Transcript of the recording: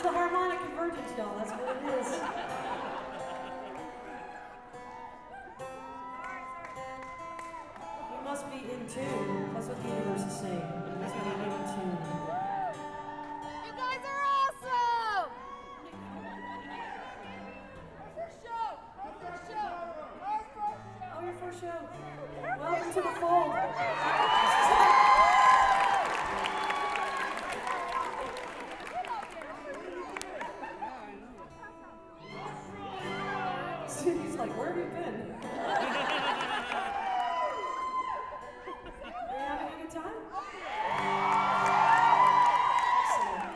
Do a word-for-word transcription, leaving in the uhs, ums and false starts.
the harmonic convergence, y'all. That's what it is. We must be in tune. That's what the universe is saying. We must be in tune. You guys are awesome! First show! First show! Oh, your first show. Welcome to the fold. He's like, where have you been?